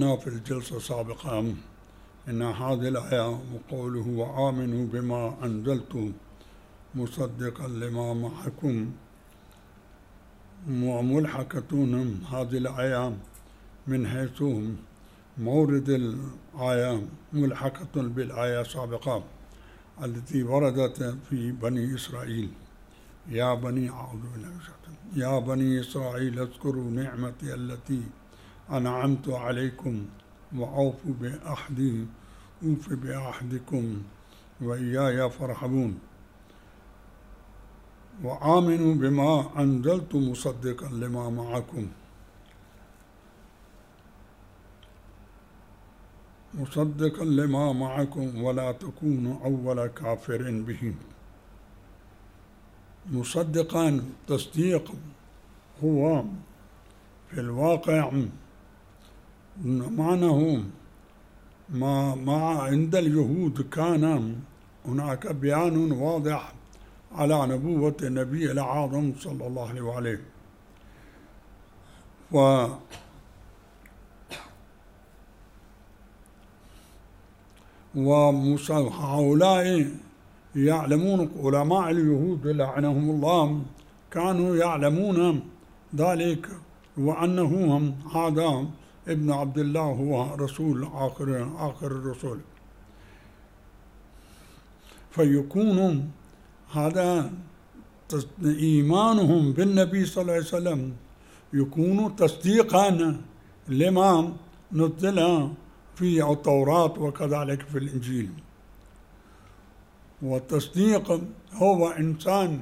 قلنا في الجلسة السابقة إن هذه الآية وقوله وآمنوا بما أنزلت مصدقا لما معكم وملحقة هذه الآية من حيث مورد الآية ملحقة بالآية السابقة التي وردت في بني إسرائيل. يا بني أعوذ بالله يا بني إسرائيل اذكروا نعمتي التي أنعمت عليكم وأوفوا بأحدي أوف بأحدكم وإياي فارهبون. وآمنوا بما أنزلت مصدقا لما معكم مصدقا لما معكم ولا تكونوا أول كافر به. مصدقا تصديق هو في الواقع معناه ما عند اليهود كان هناك بيان واضح على نبوة النبي الأعظم صلى الله عليه وآله، وهؤلاء يعلمون علماء اليهود لعنهم الله كانوا يعلمون ذلك وأنه هذا ابن عبد الله هو رسول آخر الرسل، فيكون هذا إيمانهم بالنبي صلى الله عليه وسلم يكون تصديقا لما نزل في التوراة وكذلك في الإنجيل. والتصديق هو إنسان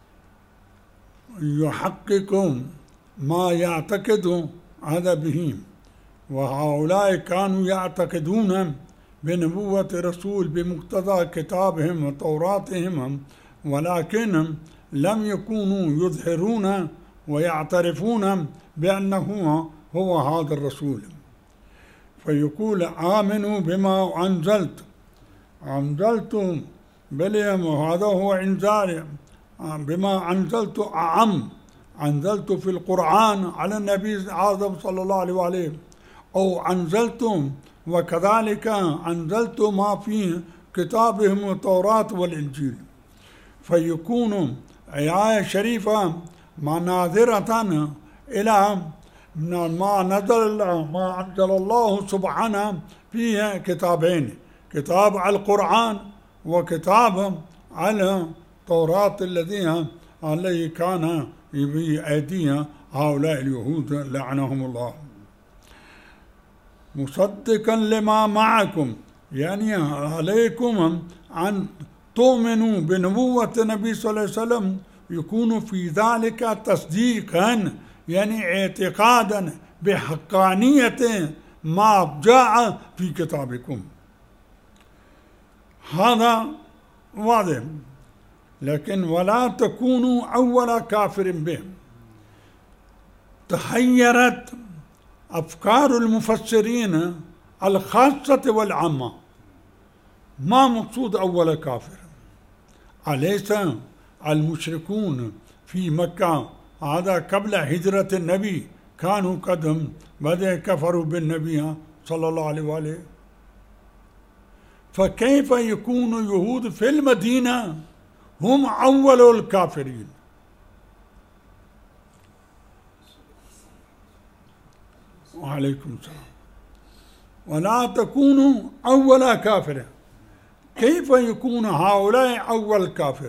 يحقق ما يعتقد هذا به، وهؤلاء كانوا يعتقدون بنبوة رسول بمقتضى كتابهم وتوراتهم، ولكن لم يكونوا يظهرون ويعترفون بأنه هو هذا الرسول. فيقول آمنوا بما أنزلت بليم، وهذا هو إنزال بما أنزلت أنزلت في القرآن على النبي الأعظم صلى الله عليه وآله، أو أنزلت وكذلك أنزلت ما في كتابهم التوراة والإنجيل. فيكون آية شريفة ناظرة إلى ما أنزل الله سبحانه فيها كتابين، كتاب على القرآن وكتاب على التوراة الذي كان بأيديها هؤلاء اليهود لعنهم الله. مصدقا لما معكم يعني عليكم أن تؤمنوا بنبوة النبي صلى الله عليه وسلم، يكون في ذلك تصديقا يعني اعتقادا بحقانية ما جاء في كتابكم. هذا واضح، لكن ولا تكونوا أول كافر به. تحيرت أفكار المفسرين الخاصة والعامة، ما مقصود أول كافر؟ أليس المشركون في مكة هذا قبل هجرة النبي كانوا قد بدأ كفروا بالنبي صلى الله عليه وآله؟ فكيف يكون اليهود في المدينة هم أول الكافرين؟ وعليكم السلام. ولا تكونوا أول كافر، كيف يكون هؤلاء أول كافر؟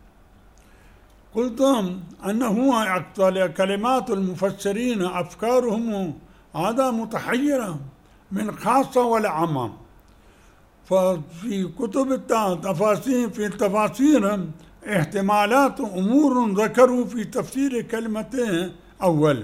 قلت أنه كلمات المفسرين أفكارهم هذا متحيرة من خاصة والعامة. ففي كتب التفاسير في التفاسير احتمالات أمور ذكروا في تفسير كلمتين أول،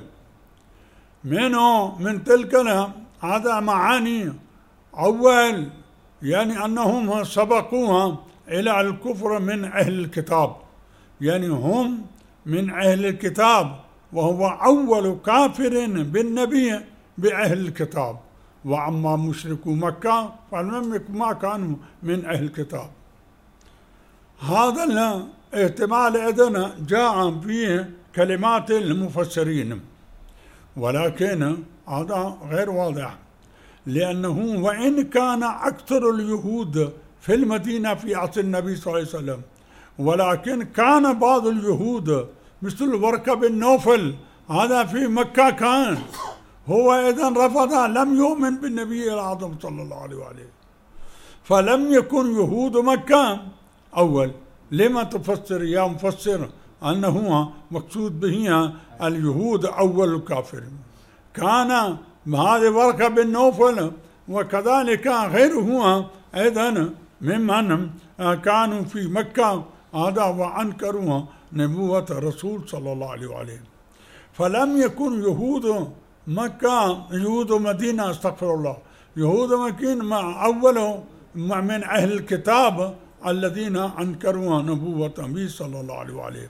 من تلك هذا معاني أول يعني أنهم سبقوها إلى الكفر من أهل الكتاب، يعني هم من أهل الكتاب، وهو أول كافر بالنبي بأهل الكتاب. وأما مشركو مكة فلم ما كانوا من أهل الكتاب. هذا الاحتمال إذن جاء فيه كلمات المفسرين، ولكن هذا غير واضح، لأنه وإن كان أكثر اليهود في المدينة في عصر النبي صلى الله عليه وسلم، ولكن كان بعض اليهود مثل ورقة بن نوفل هذا في مكة كان هو إذن رفض، لم يؤمن بالنبي الأعظم صلى الله عليه وآله. فلم يكن يهود مكة أول. لما تفسر يا مفسر أنه مقصود به اليهود أول الكافر؟ كان هذا ورقة بن نوفل وكذلك غيره أيضا ممن كانوا في مكة هذا وأنكروا نبوة الرسول صلى الله عليه وآله. فلم يكن يهود مكة يهود مدينة استغفر الله يهود مكين مع أول من أهل الكتاب الذين أنكروا نبوة النبي صلى الله عليه وآله.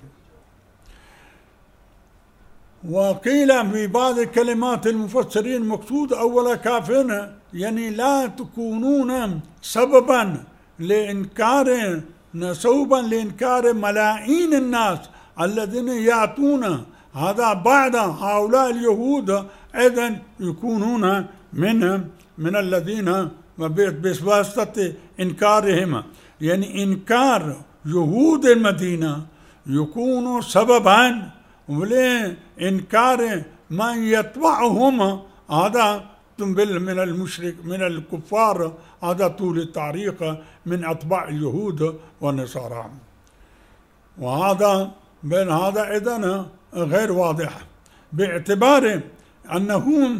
وقيل في بعض كلمات المفسرين مقصود أول كافر يعني لا تكونون سببا لإنكار سوبا لإنكار ملايين الناس الذين يأتون هذا بعد هؤلاء اليهود أيضا يكونون من الذين بواسطة إنكارهم، يعني إنكار يهود المدينة يكون سببا لإنكار من يتبعهم هذا من المشرك من الكفار هذا طول التاريخ من أتباع اليهود والنصارى. وهذا بين هذا إذن غير واضح باعتبار أنه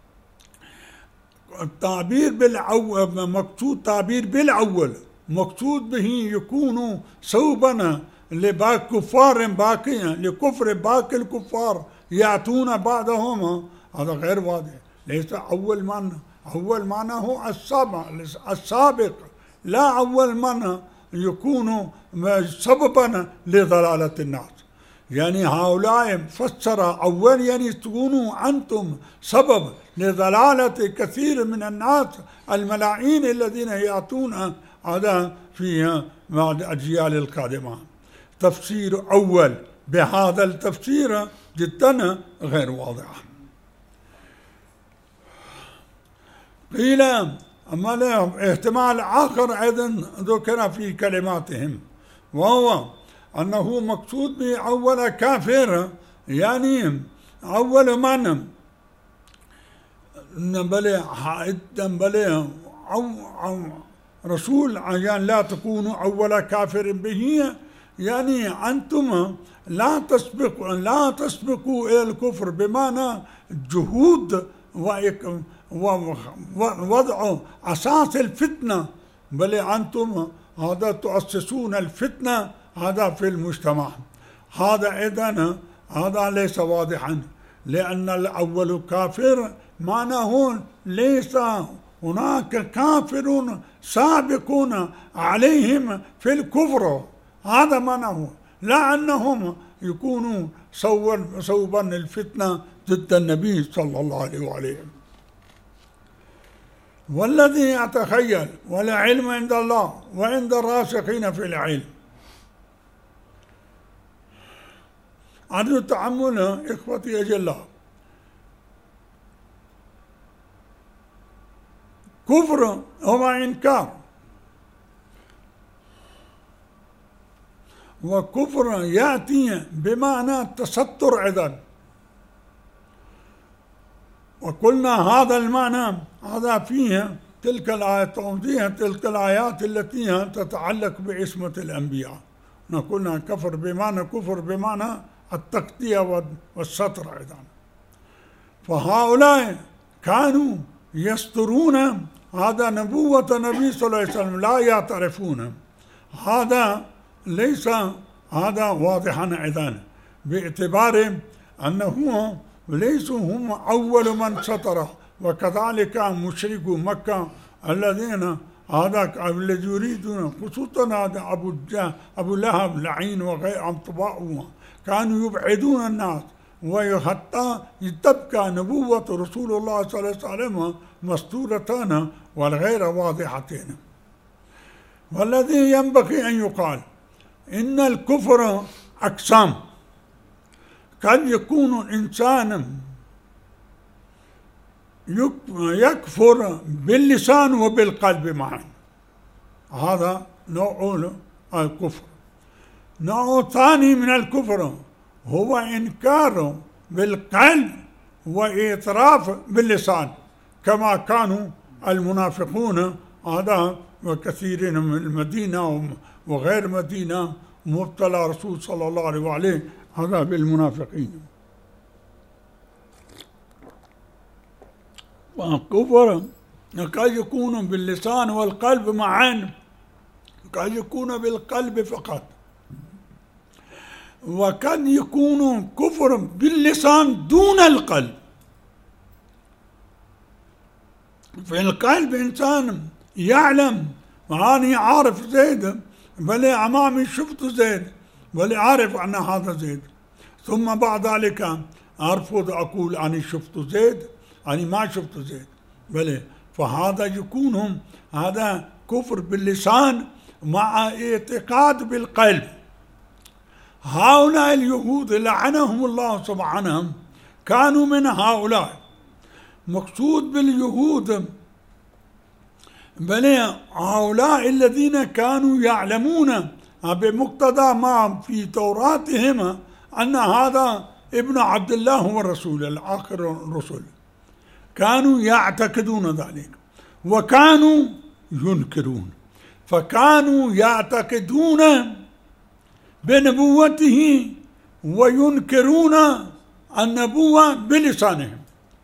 التعبير بالأول مقصود تعبير بالأول مقصود به يكون صوبا لكفار باقين لكفر باقي الكفار يأتون بعدهم، هذا غير واضح. ليس أول معنى هو السابق لا أول معنى يكون سببا لضلالة الناس. يعني هؤلاء فسر أول يعني تكونوا أنتم سبب لضلالة كثير من الناس الملايين الذين يأتون هذا في بعد الأجيال القادمة. تفسير أول بهذا التفسير جدا غير واضح. قيل أما لهم احتمال آخر أيضا ذكر في كلماتهم، وهو أنه مقصود بأول كافر يعني أول من بلي أو رسول يعني لا تكونوا أول كافر به، يعني أنتم لا تسبقوا إلى الكفر بمعنى جهود ووضع أساس الفتنة، بل أنتم هذا تؤسسون الفتنة هذا في المجتمع. هذا إذن هذا ليس واضحا، لأن الأول كافر معناه ليس هناك كافر سابقون عليهم في الكفر، هذا معناه، لا أنهم يكونوا صوبا الفتنة ضد النبي صلى الله عليه وآله. والذي أتخيل ولا علم عند الله وعند الراسخين في العلم. عدم التعمل إخوتي أجلاء، كفر هو إنكار، وكفر يأتي بمعنى التستر أيضا، وقلنا هذا المعنى هذا فيه تلك الآيات توضيح تلك الآيات التي تتعلق بعصمة الأنبياء. قلنا كفر بمعنى التغطية والستر أيضا. فهؤلاء كانوا يسترون هذا نبوة النبي صلى الله عليه وسلم لا يعترفون، هذا ليس هذا واضحا أيضا باعتبار أنه ليسوا هم أول من ستر، وكذلك مشركو مكة الذين هذا الذي يريدون خصوصا هذا أبو لهب لعين وغيرهم طباعه كانوا يبعدون الناس، وحتى تبقى نبوة رسول الله صلى الله عليه وسلم مستورتان والغير واضحتين. والذي ينبغي أن يقال إن الكفر أقسام، قد يكون إنسانا يكفر باللسان وبالقلب معا. هذا نوع الكفر. نوع ثاني من الكفر هو إنكار بالقلب وإعتراف باللسان، كما كانوا المنافقون هذا وكثيرين من المدينة وغير مدينة مبتلى رسول صلى الله عليه وآله هذا بالمنافقين. والكفر قد يكون باللسان والقلب معا، قد يكون بالقلب فقط، وقد يكون كفر باللسان دون القلب. في القلب إنسان يعلم وأنا عارف زيد، بل أمامي شفت زيد، بل أعرف أن هذا زيد، ثم بعد ذلك أرفض أقول أنا شفت زيد، أنا ما شفت زيد، بل فهذا يكون هذا كفر باللسان مع اعتقاد بالقلب. هؤلاء اليهود لعنهم الله سبحانه كانوا من هؤلاء. مقصود باليهود بل هؤلاء الذين كانوا يعلمون بمقتضى ما في توراتهم أن هذا ابن عبد الله هو الرسول الآخر الرسل، كانوا يعتقدون ذلك وكانوا ينكرون، فكانوا يعتقدون بنبوته وينكرون النبوة بلسانهم.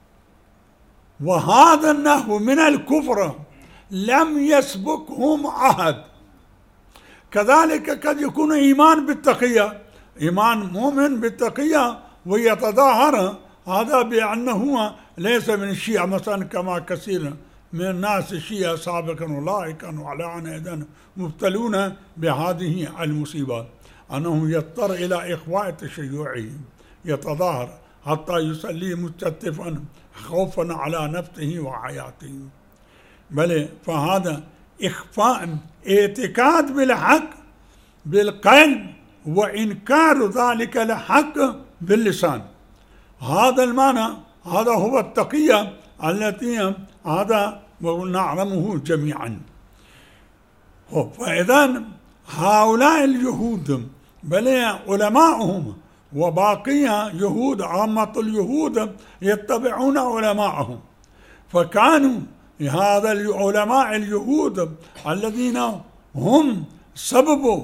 وهذا النحو من الكفر لم يسبقهم عهد. كذلك قد يكون إيمان بالتقية، إيمان مؤمن بالتقية ويتظاهر هذا بأنه ليس من الشيعة مثلا، كما كثير من الناس الشيعة سابقا ولاحقا وعلى أيضا مبتلون بهذه المصيبات، أنه يضطر إلى إخفاء تشيعه، يتظاهر حتى يصلي مستتفا خوفا على نفسه وحياته. بل فهذا إخفاء اعتقاد بالحق بالقلب وإنكار ذلك الحق باللسان. هذا المعنى، هذا هو التقية التي هذا نعلمه جميعا. فإذا هؤلاء اليهود بل علماؤهم وباقي يهود، عامة اليهود يتبعون علماءهم، فكانوا هذا العلماء اليهود الذين هم سبب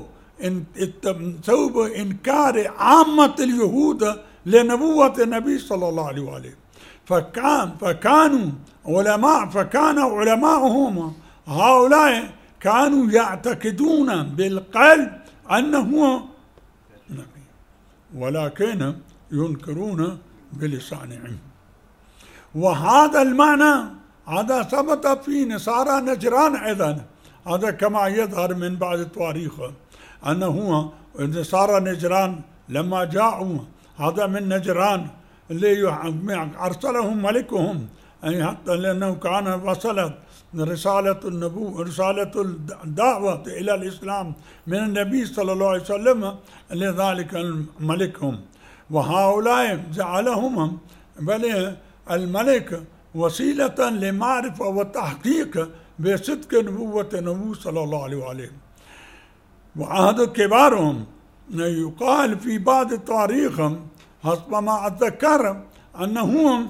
إنكار عامة اليهود لنبوة النبي صلى الله عليه وآله، فكانوا علماء، فكان علماؤهم هؤلاء كانوا يعتقدون بالقلب أنه نبي، ولكن ينكرون بلسانهم. وهذا المعنى هذا ثبت في نصارى نجران أيضا، هذا كما يظهر من بعض التواريخ أنه نصارى نجران لما جاءوا هذا من نجران اللي أرسلهم ملكهم، أي حتى لأنه كان وصلت رسالة الدعوة إلى الإسلام من النبي صلى الله عليه وسلم لذلك ملكهم، وهؤلاء جعلهم بل الملك وسيلة لمعرفة وتحقيق بصدق نبوة النبي صلى الله عليه وآله. وعهد كبارهم يقال في بعض التاريخ حسب ما أتذكر أنه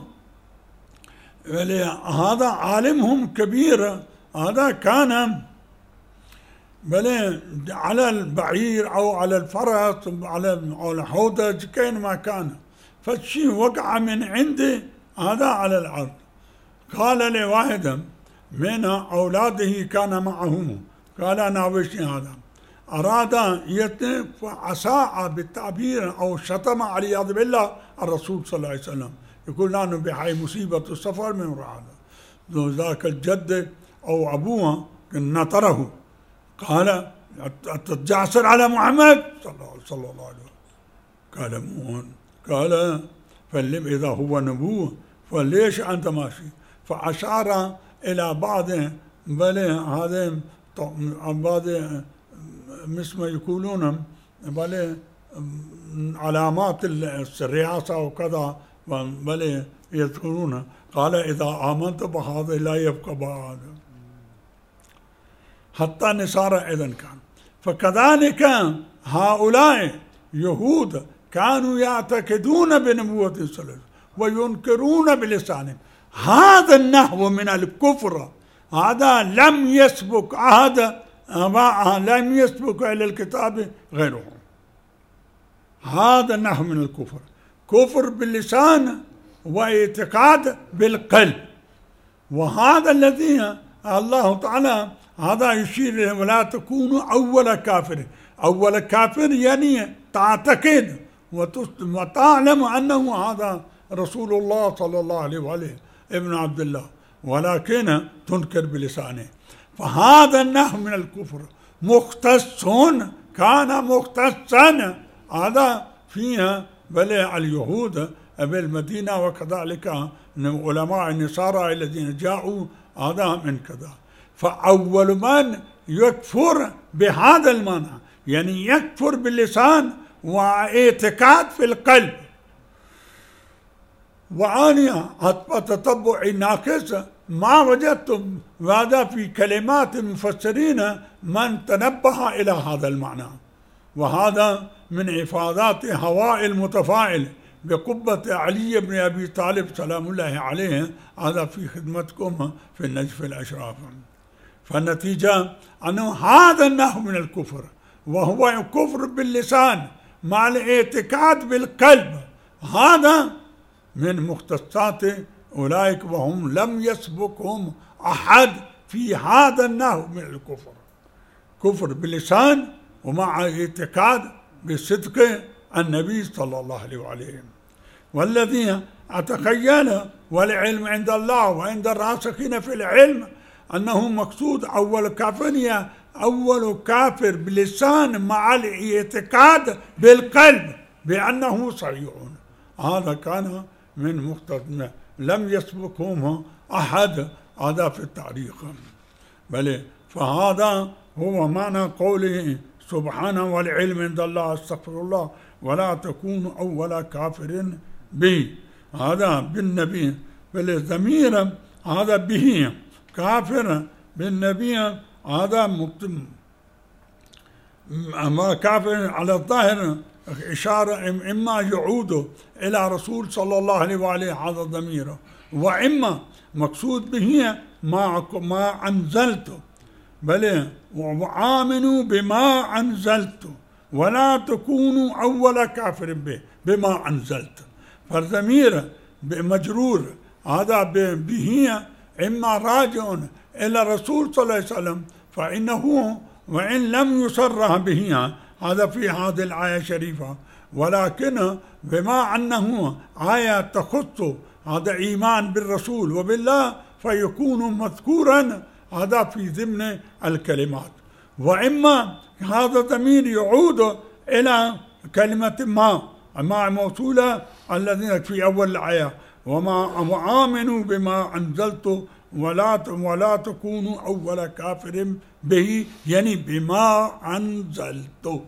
هذا عالمهم كبير، هذا كان بل على البعير أو على الفرس على الحودج كين ما كان، فالشيء وقع من عنده هذا على الأرض. قال لواحد من أولاده كان معهم، قال أنا وش هذا، أراد يتنف فأساء بالتعبير أو شتم علياذ بالله الرسول صلى الله عليه وسلم، يقول نحن بحي مصيبة السفر من هذا ذاك الجد أو أبوه نطره، قال أتجعسر على محمد صلى الله عليه وسلم، قال مون، قال فلم إذا هو نبوه فليش أنت ماشي، فأشار إلى بعض بل هذا بعض مثل ما يقولون بل علامات الرئاسة وكذا بل يذكرون قال إذا آمنت بهذا لا يبقى بعد حتى نصارى إذن كان. فكذلك هؤلاء يهود كانوا يعتقدون بنبوة الثلاث وينكرون بلسانهم. هذا النحو من الكفر هذا لم يسبق عهد لم يسبق إلى الكتاب غيره. هذا النحو من الكفر، كفر باللسان واعتقاد بالقلب. وهذا الذي الله تعالى هذا يشير إليه ولا تكونوا أول كافر. أول كافر يعني تعتقد وتعلم أنه هذا رسول الله صلى الله عليه وآله ابن عبد الله، ولكن تنكر بلسانه. فهذا النحو من الكفر مختص كان مختصا هذا فيها بل اليهود بالمدينة، وكذلك علماء النصارى الذين جاءوا هذا من كذا. فأول من يكفر بهذا المعنى يعني يكفر باللسان واعتقاد في القلب. وأنا تتبع ناقص ما وجدتم هذا في كلمات المفسرين من تنبه إلى هذا المعنى. وهذا من إفادات هواء المتفاعل بقبة علي بن أبي طالب سلام الله عليه، هذا في خدمتكم في النجف الأشراف. فالنتيجة أنه هذا النحو من الكفر، وهو كفر باللسان مع الاعتقاد بالقلب، هذا من مختصات أولئك وهم لم يسبقهم أحد في هذا النحو من الكفر. كفر باللسان ومع اعتقاد بصدق النبي صلى الله عليه وسلم. والذين أتخيل والعلم عند الله وعند الراسخين في العلم أنه مقصود أول كافر أول كافر باللسان مع الاعتقاد بالقلب بأنه صحيح. هذا كان من مختص لم يسبقهم أحد هذا في التاريخ. بل فهذا هو معنى قوله سبحانه والعلم عند الله استغفر الله ولا تكونوا أول كافر به. هذا بالنبي بالضمير هذا به كافر بالنبي هذا ما كافر على الظاهر إشارة إما يعود إلى رسول صلى الله عليه وآله هذا الضمير، وإما مقصود به ما أنزلته. بل وآمنوا بما أنزلت ولا تكونوا أول كافر به بما أنزلت. فالضمير مجرور هذا به إما راجع إلى الرسول صلى الله عليه وسلم، فإنه وإن لم يصرح به هذا في هذه الآية الشريفة، ولكن بما أنه آية تخص هذا إيمان بالرسول وبالله فيكون مذكورا هذا في ضمن الكلمات. وإما هذا الضمير يعود إلى كلمة ما موصولة الذين في أول الآية وآمنوا بما أنزلت ولا تكونوا أول كافر به يعني بما أنزلت.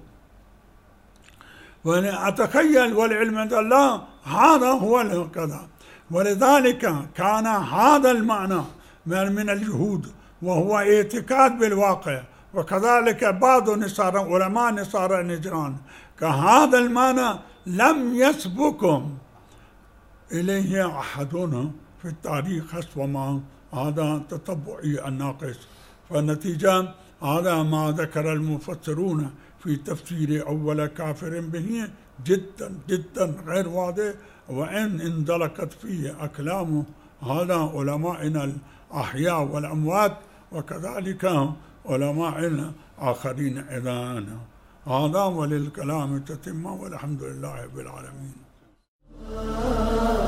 وأنا أتخيل والعلم عند الله هذا هو كذا. ولذلك كان هذا المعنى من الجهود وهو اعتقاد بالواقع. وكذلك بعض النصارى علماء نصارى نجران كهذا المعنى لم يسبقهم إليه أحدنا في التاريخ حسب ما هذا تتبعي الناقص. فالنتيجة هذا ما ذكر المفسرون في تفسير أول كافر به جدا جدا غير واضح، وإن اندلقت فيه أكلام هذا علماءنا الأحياء والأموات وكذلك علماء آخرين إذن. هذا وللكلام تتم والحمد لله رب العالمين.